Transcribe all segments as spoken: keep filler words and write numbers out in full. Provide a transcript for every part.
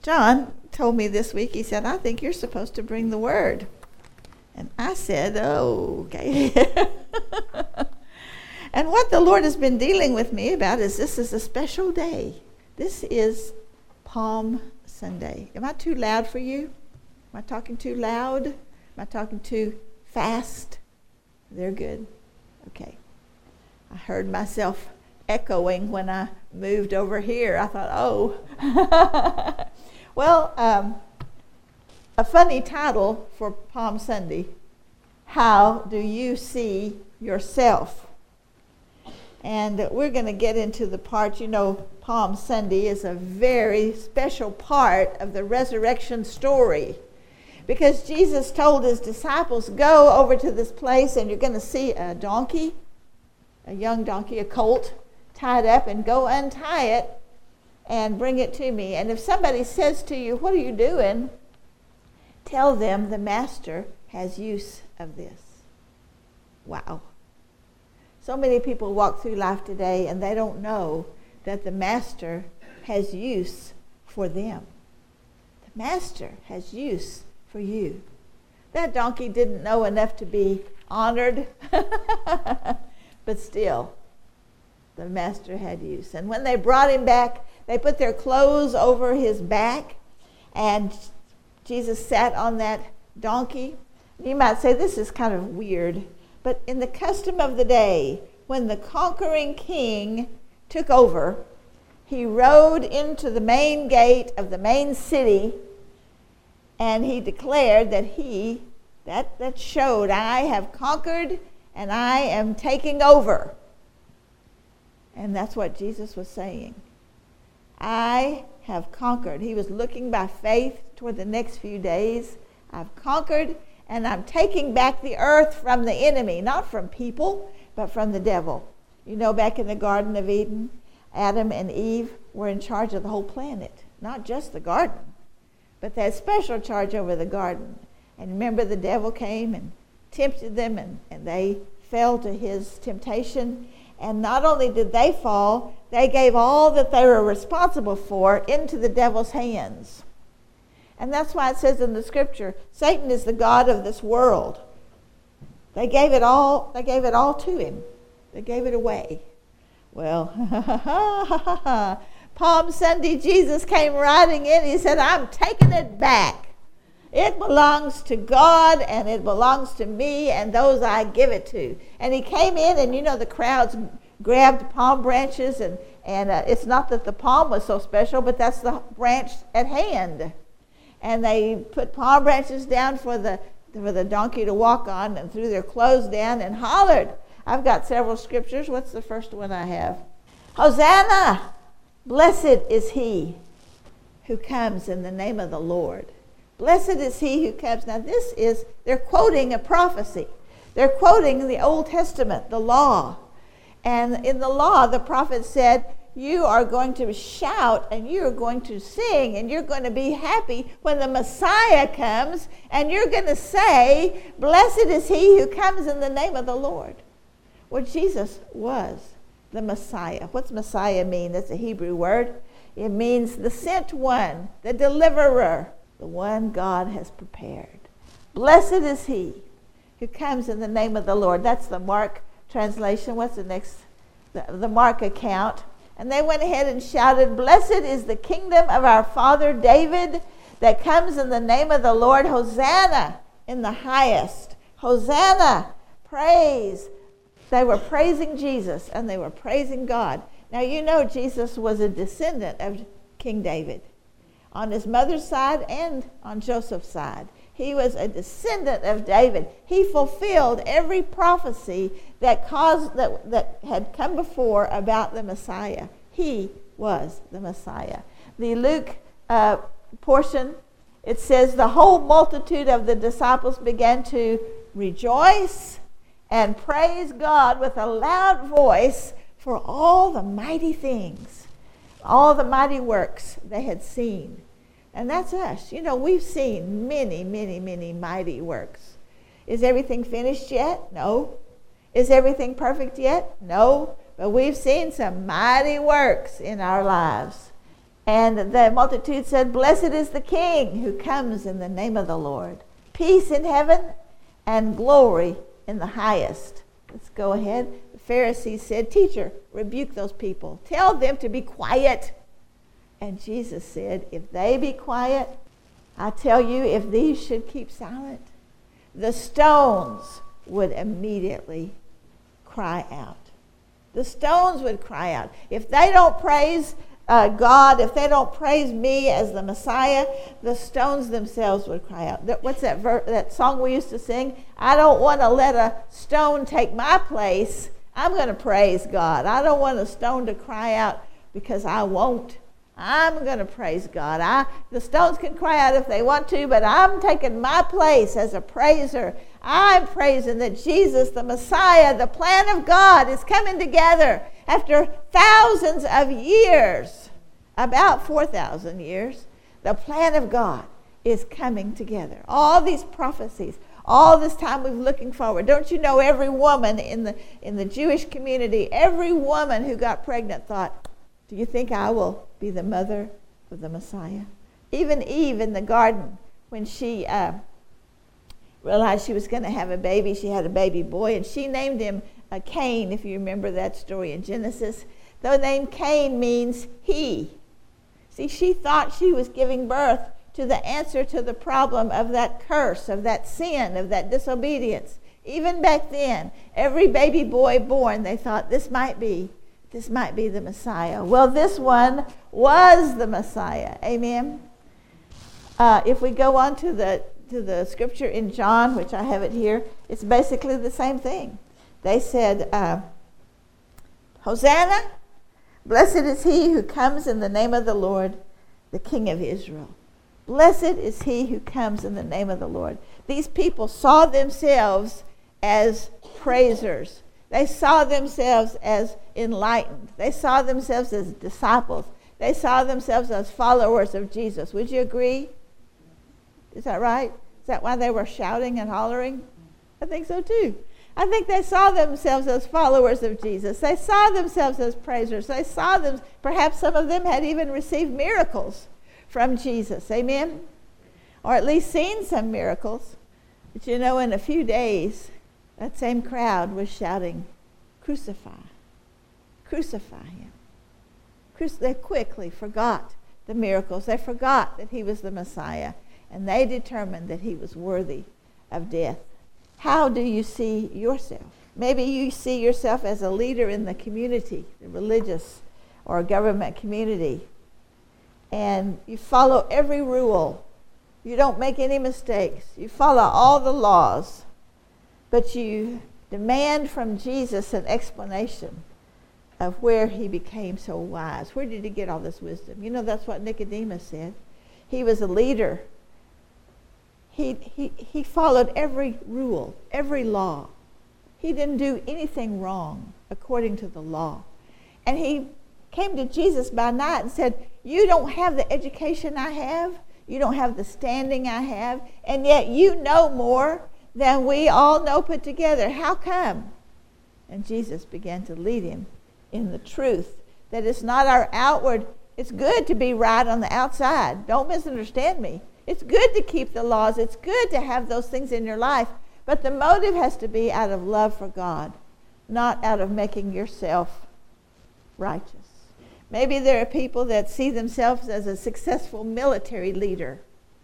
John told me this week, he said, I think you're supposed to bring the word. And I said, oh, okay. And what the Lord has been dealing with me about is this is a special day. This is Palm Sunday. Am I too loud for you? Am I talking too loud? Am I talking too fast? They're good. Okay. I heard myself echoing when I moved over here. I thought, oh. Well, um, a funny title for Palm Sunday, How Do You See Yourself? And we're going to get into the part, you know, Palm Sunday is a very special part of the resurrection story. Because Jesus told his disciples, go over to this place and you're going to see a donkey, a young donkey, a colt, tied up, and go untie it and bring it to me. And if somebody says to you, what are you doing? Tell them the master has use of this. Wow. So many people walk through life today and they don't know that the master has use for them. The master has use for you. That donkey didn't know enough to be honored, but still, the master had use. And when they brought him back, they put their clothes over his back, and Jesus sat on that donkey. You might say, this is kind of weird, but in the custom of the day, when the conquering king took over, he rode into the main gate of the main city, and he declared that he, that, that showed, I have conquered and I am taking over. And that's what Jesus was saying. I have conquered. He was looking by faith toward the next few days. I've conquered, and I'm taking back the earth from the enemy, not from people, but from the devil. You know, back in the Garden of Eden, Adam and Eve were in charge of the whole planet, not just the garden, but they had special charge over the garden. And remember, the devil came and tempted them, and, and they fell to his temptation. And not only did they fall, they gave all that they were responsible for into the devil's hands. And that's why it says in the scripture, Satan is the god of this world. They gave it all, they gave it all to him. They gave it away. Well, Palm Sunday, Jesus came riding in. He said, I'm taking it back. It belongs to God, and it belongs to me and those I give it to. And he came in, and you know, the crowds grabbed palm branches, and, and uh, it's not that the palm was so special, but that's the branch at hand. And they put palm branches down for the, for the donkey to walk on, and threw their clothes down and hollered. I've got several scriptures. What's the first one I have? Hosanna! Blessed is he who comes in the name of the Lord. Blessed is he who comes. Now this is, they're quoting a prophecy. They're quoting the Old Testament, the law. And in the law, the prophet said, you are going to shout and you're going to sing and you're going to be happy when the Messiah comes, and you're going to say, blessed is he who comes in the name of the Lord. Well, Jesus was the Messiah. What's Messiah mean? That's a Hebrew word. It means the sent one, the deliverer, the one God has prepared. Blessed is he who comes in the name of the Lord. That's the Mark translation. What's the next? The, the Mark account. And they went ahead and shouted, blessed is the kingdom of our father David that comes in the name of the Lord. Hosanna in the highest. Hosanna. Praise. They were praising Jesus, and they were praising God. Now, you know Jesus was a descendant of King David on his mother's side and on Joseph's side. He was a descendant of David. He fulfilled every prophecy that caused that, that had come before about the Messiah. He was the Messiah. The Luke uh, portion, it says, the whole multitude of the disciples began to rejoice and praise God with a loud voice for all the mighty things, all the mighty works they had seen. And that's us. You know, we've seen many, many, many mighty works. Is everything finished yet? No. Is everything perfect yet? No. But we've seen some mighty works in our lives. And the multitude said, "Blessed is the King who comes in the name of the Lord. Peace in heaven and glory in the highest." Let's go ahead. The Pharisees said, "Teacher, rebuke those people. Tell them to be quiet." And Jesus said, "If they be quiet, I tell you, if these should keep silent, the stones would immediately cry out." The stones would cry out. If they don't praise uh, God, if they don't praise me as the Messiah, the stones themselves would cry out. That, what's that, ver- that song we used to sing? I don't want to let a stone take my place. I'm going to praise God. I don't want a stone to cry out because I won't. I'm going to praise God. I, the stones can cry out if they want to, but I'm taking my place as a praiser. I'm praising that Jesus, the Messiah, the plan of God is coming together after thousands of years, about four thousand years. The plan of God is coming together. All these prophecies, all this time we've looking forward. Don't you know every woman in the in the Jewish community, every woman who got pregnant thought, do you think I will be the mother of the Messiah? Even Eve in the garden, when she uh, realized she was going to have a baby, she had a baby boy, and she named him uh, Cain, if you remember that story in Genesis. The name Cain means he. See, she thought she was giving birth to the answer to the problem of that curse, of that sin, of that disobedience. Even back then, every baby boy born, they thought this might be This might be the Messiah. Well, this one was the Messiah. Amen. Uh, if we go on to the to the scripture in John, which I have it here, it's basically the same thing. They said, uh, "Hosanna, blessed is he who comes in the name of the Lord, the King of Israel. Blessed is he who comes in the name of the Lord." These people saw themselves as praisers. They saw themselves as enlightened. They saw themselves as disciples. They saw themselves as followers of Jesus. Would you agree? Is that right? Is that why they were shouting and hollering? I think so too. I think they saw themselves as followers of Jesus. They saw themselves as praisers. They saw them, perhaps some of them had even received miracles from Jesus. Amen? Or at least seen some miracles. But you know, in a few days, that same crowd was shouting, "Crucify, crucify him." They quickly forgot the miracles. They forgot that he was the Messiah, and they determined that he was worthy of death. How do you see yourself? Maybe you see yourself as a leader in the community, the religious or government community, and you follow every rule. You don't make any mistakes. You follow all the laws. But you demand from Jesus an explanation of where he became so wise. Where did he get all this wisdom? You know, that's what Nicodemus said. He was a leader. He, he, he followed every rule, every law. He didn't do anything wrong according to the law. And he came to Jesus by night and said, "You don't have the education I have. You don't have the standing I have. And yet you know more than we all know put together. How come?" And Jesus began to lead him in the truth that it's not our outward. It's good to be right on the outside. Don't misunderstand me. It's good to keep the laws. It's good to have those things in your life. But the motive has to be out of love for God, not out of making yourself righteous. Maybe there are people that see themselves as a successful military leader.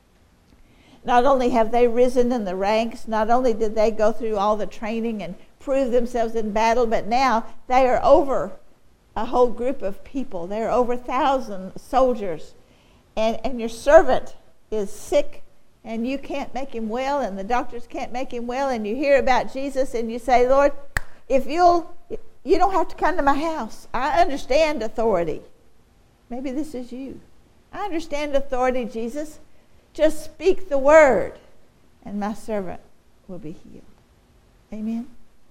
Not only have they risen in the ranks, not only did they go through all the training and prove themselves in battle, but now they are over a whole group of people. They are over a thousand soldiers. And, and your servant is sick, and you can't make him well, and the doctors can't make him well, and you hear about Jesus, and you say, "Lord, if you'll, you don't have to come to my house. I understand authority." Maybe this is you. I understand authority, Jesus. Just speak the word, and my servant will be healed. Amen?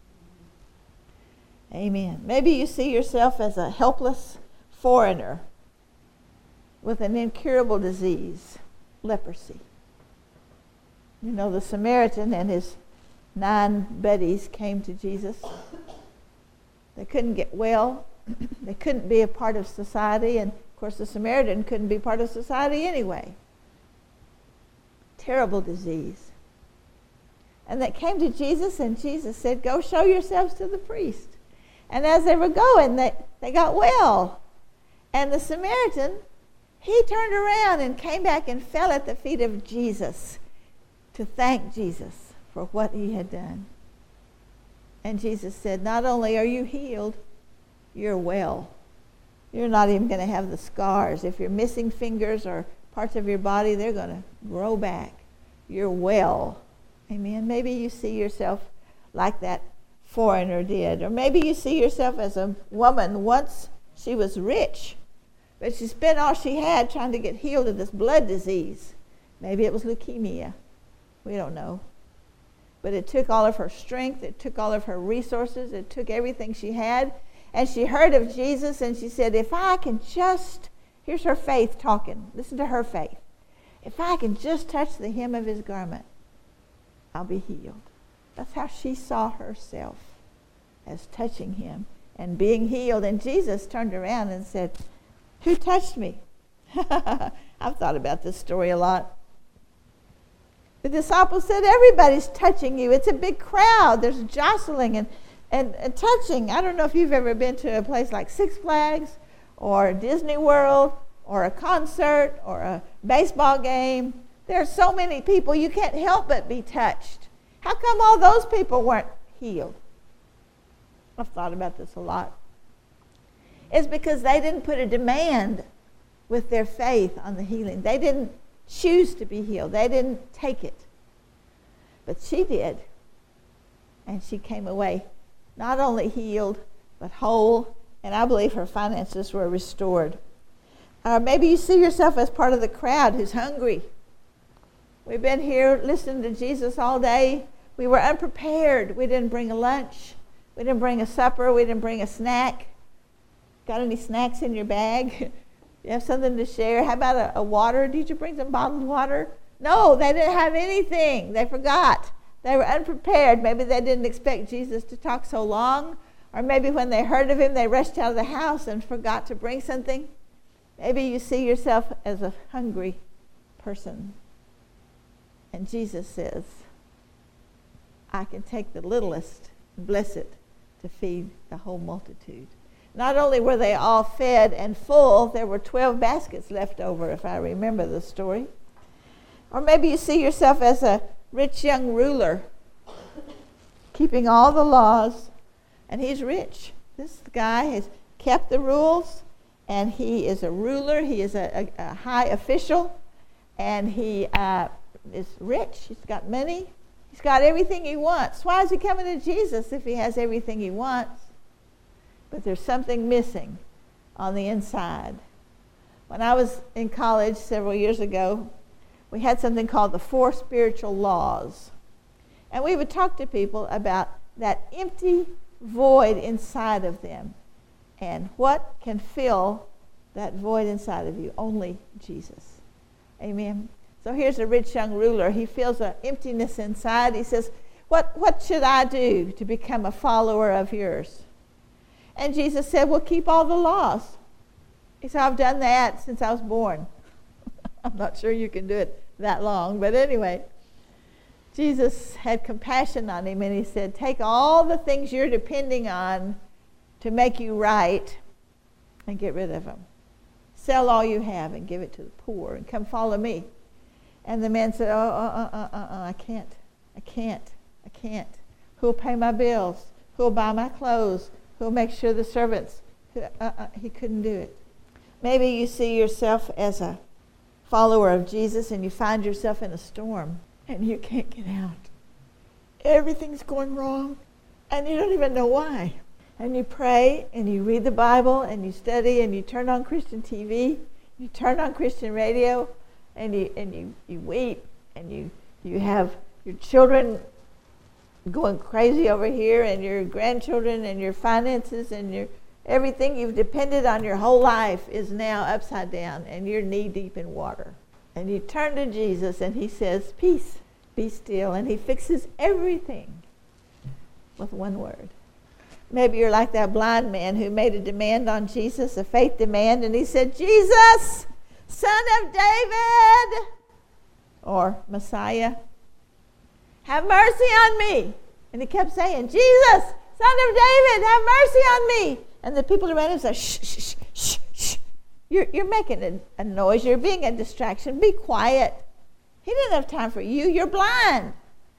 Amen. Maybe you see yourself as a helpless foreigner with an incurable disease, leprosy. You know, the Samaritan and his nine buddies came to Jesus. They couldn't get well. They couldn't be a part of society. And, of course, the Samaritan couldn't be part of society anyway. Terrible disease. And they came to Jesus, and Jesus said, go show yourselves to the priest. And as they were going, they, they got well. And the Samaritan, he turned around and came back and fell at the feet of Jesus to thank Jesus for what he had done. And Jesus said, not only are you healed, you're well. You're not even going to have the scars. If you're missing fingers or parts of your body, they're going to grow back. You're well. Amen. Maybe you see yourself like that foreigner did. Or maybe you see yourself as a woman. Once she was rich, but she spent all she had trying to get healed of this blood disease. Maybe it was leukemia. We don't know. But it took all of her strength. It took all of her resources. It took everything she had. And she heard of Jesus, and she said, if I can just, here's her faith talking. Listen to her faith. If I can just touch the hem of his garment, I'll be healed. That's how she saw herself, as touching him and being healed. And Jesus turned around and said, who touched me? I've thought about this story a lot. The disciples said, everybody's touching you. It's a big crowd. There's jostling and, and, and touching. I don't know if you've ever been to a place like Six Flags or Disney World or a concert or a baseball game. There are so many people, you can't help but be touched. How come all those people weren't healed? I've thought about this a lot. It's because they didn't put a demand with their faith on the healing. They didn't choose to be healed. They didn't take it. But she did. And she came away not only healed, but whole. And I believe her finances were restored. Or maybe you see yourself as part of the crowd who's hungry. We've been here listening to Jesus all day. We were unprepared. We didn't bring a lunch. We didn't bring a supper. We didn't bring a snack. Got any snacks in your bag? You have something to share? How about a, a water? Did you bring some bottled water? No, they didn't have anything. They forgot. They were unprepared. Maybe they didn't expect Jesus to talk so long. Or maybe when they heard of him, they rushed out of the house and forgot to bring something. Maybe you see yourself as a hungry person. And Jesus says, I can take the littlest and bless it to feed the whole multitude. Not only were they all fed and full, there were twelve baskets left over, if I remember the story. Or maybe you see yourself as a rich young ruler, keeping all the laws, and he's rich. This guy has kept the rules, and he is a ruler. He is a, a, a high official, and he uh, is rich. He's got money. He's got everything he wants. Why is he coming to Jesus if he has everything he wants? But there's something missing on the inside. When I was in college several years ago, we had something called the Four Spiritual Laws. And we would talk to people about that empty void inside of them. And what can fill that void inside of you? Only Jesus. Amen. So here's a rich young ruler. He feels an emptiness inside. He says, what, what should I do to become a follower of yours? And Jesus said, well, keep all the laws. He said, I've done that since I was born. I'm not sure you can do it that long, but anyway. Jesus had compassion on him, and he said, take all the things you're depending on to make you right and get rid of them. Sell all you have and give it to the poor and come follow me. And the man said, oh, uh, uh, uh, uh, I can't. I can't. I can't. Who'll pay my bills? Who'll buy my clothes? Who'll make sure the servants? Uh, uh, he couldn't do it. Maybe you see yourself as a follower of Jesus and you find yourself in a storm and you can't get out. Everything's going wrong and you don't even know why. And you pray and you read the Bible and you study and you turn on Christian T V, you turn on Christian radio, and you and you, you weep and you, you have your children going crazy over here and your grandchildren and your finances and your everything you've depended on your whole life is now upside down and you're knee deep in water. And you turn to Jesus and he says, peace, be still. And he fixes everything with one word. Maybe you're like that blind man who made a demand on Jesus, a faith demand, and he said, Jesus, Son of David, or Messiah, have mercy on me. And he kept saying, Jesus, Son of David, have mercy on me. And the people around him said, shh, shh, shh, shh, shh. You're, you're making a, a noise. You're being a distraction. Be quiet. He didn't have time for you. You're blind.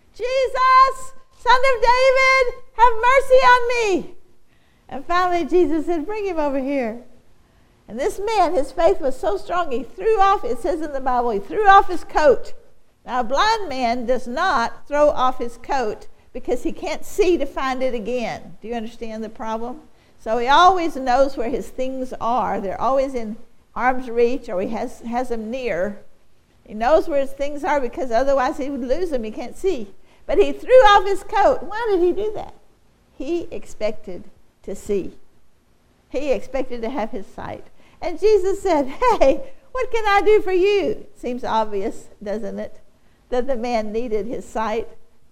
Jesus, Son of David, have mercy on me. And finally Jesus said, bring him over here. And this man, his faith was so strong, he threw off, it says in the Bible, he threw off his coat. Now a blind man does not throw off his coat because he can't see to find it again. Do you understand the problem? So he always knows where his things are. They're always in arm's reach, or he has, has them near. He knows where his things are because otherwise he would lose them. He can't see. But he threw off his coat. Why did he do that? He expected to see. He expected to have his sight. And Jesus said, hey, what can I do for you? Seems obvious, doesn't it, that the man needed his sight.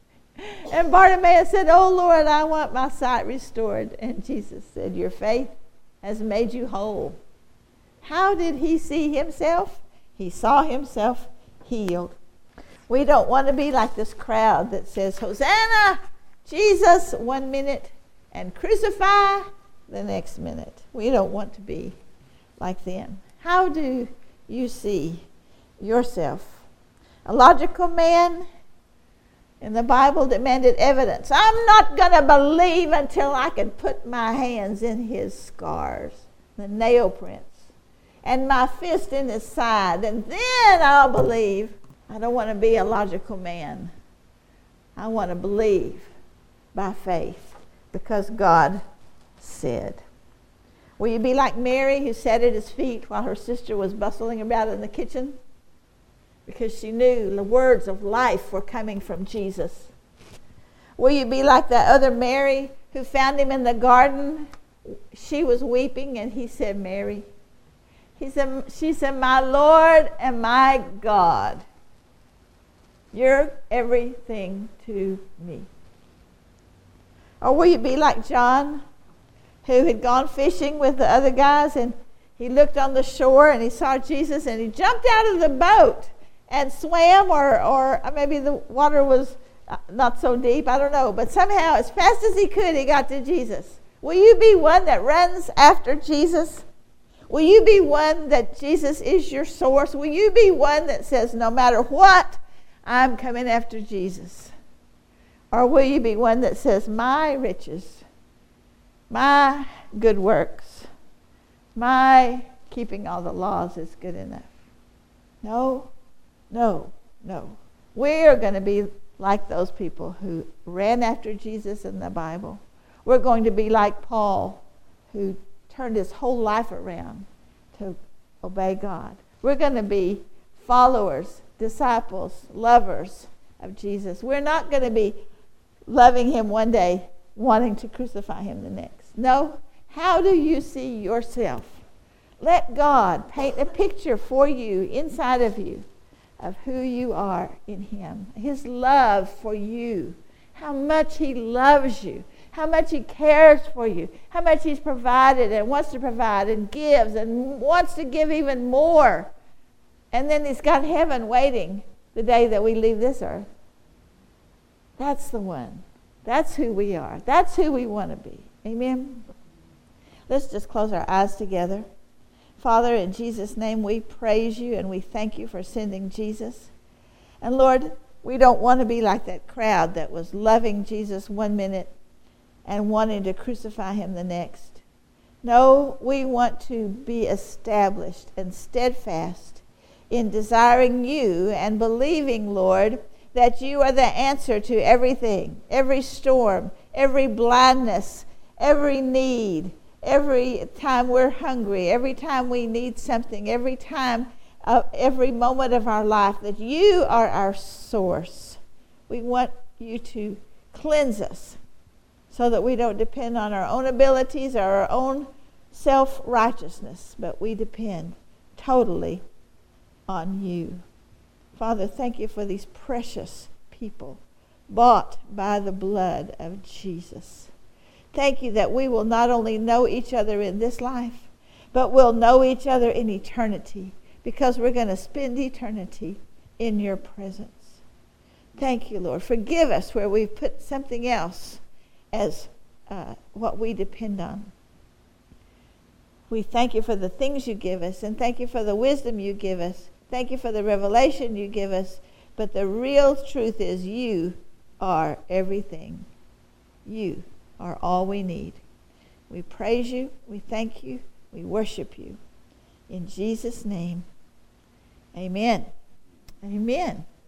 And Bartimaeus said, oh, Lord, I want my sight restored. And Jesus said, your faith has made you whole. How did he see himself? He saw himself healed. We don't want to be like this crowd that says, Hosanna, Jesus, one minute, and crucify the next minute. We don't want to be like them. How do you see yourself? A logical man in the Bible demanded evidence. I'm not going to believe until I can put my hands in his scars, the nail prints, and my fist in his side, and then I'll believe. I don't want to be a logical man. I want to believe by faith because God said. Will you be like Mary, who sat at his feet while her sister was bustling about in the kitchen? Because she knew the words of life were coming from Jesus. Will you be like that other Mary who found him in the garden? She was weeping and he said, Mary. He said, she said, my Lord and my God. You're everything to me. Or will you be like John, who had gone fishing with the other guys, and he looked on the shore and he saw Jesus and he jumped out of the boat and swam, or, or maybe the water was not so deep, I don't know. But somehow, as fast as he could, he got to Jesus. Will you be one that runs after Jesus? Will you be one that Jesus is your source? Will you be one that says, no matter what, I'm coming after Jesus? Or will you be one that says, my riches, my good works, my keeping all the laws is good enough? No, no, no. We're going to be like those people who ran after Jesus in the Bible. We're going to be like Paul, who turned his whole life around to obey God. We're going to be followers, disciples, lovers of Jesus. We're not going to be loving him one day, wanting to crucify him the next. No. How do you see yourself? Let God paint a picture for you, inside of you, of who you are in him. His love for you. How much he loves you. How much he cares for you. How much he's provided and wants to provide and gives and wants to give even more. And then he's got heaven waiting the day that we leave this earth. That's the one. That's who we are. That's who we want to be. Amen? Let's just close our eyes together. Father, in Jesus' name, we praise you and we thank you for sending Jesus. And Lord, we don't want to be like that crowd that was loving Jesus one minute and wanting to crucify him the next. No, we want to be established and steadfast in desiring you and believing, Lord, that you are the answer to everything, every storm, every blindness, every need, every time we're hungry, every time we need something, every time, uh, every moment of our life, that you are our source. We want you to cleanse us so that we don't depend on our own abilities or our own self-righteousness, but we depend totally on you. Father, thank you for these precious people bought by the blood of Jesus. Thank you that we will not only know each other in this life, but we'll know each other in eternity, because we're going to spend eternity in your presence. Thank you, Lord. Forgive us where we've put something else as uh, what we depend on. We thank you for the things you give us, and thank you for the wisdom you give us. Thank you for the revelation you give us. But the real truth is you are everything. You are all we need. We praise you. We thank you. We worship you. In Jesus' name, amen. Amen.